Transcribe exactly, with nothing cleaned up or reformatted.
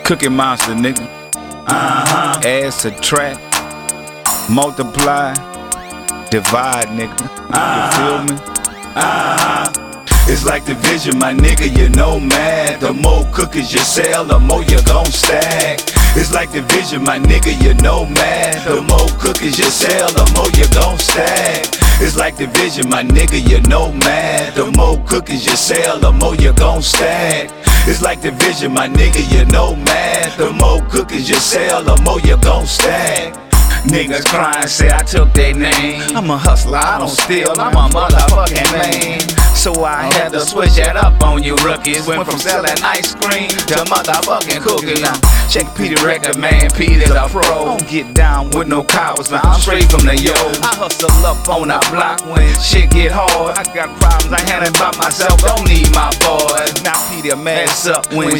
Cookie Monster, nigga. Uh-huh. Add, subtract, multiply, divide, nigga. Uh-huh. You feel me? Uh-huh. It's like division, my nigga, you know mad. The more cookies you sell, the more you gon' stack. It's like division, my nigga, you know mad. The more cookies you sell, the more you gon' stack. It's like division, my nigga, you know mad. The more cookies you sell, the more you gon' stack. It's like division, my nigga, you know mad. The more cookies you sell, the more you gon' stack. Niggas crying, say I took their name. I'm a hustler, I don't steal, I'm a motherfucking man. So I had to switch that up on you rookies. Went from selling ice cream to motherfucking cookies. Now check Peter Record, man, Peter's a pro. Don't get down with no cowards, now I'm straight from the yo. I hustle up on the block when shit get hard. I got problems I handle by myself, don't need my boys. Now Peter mess up when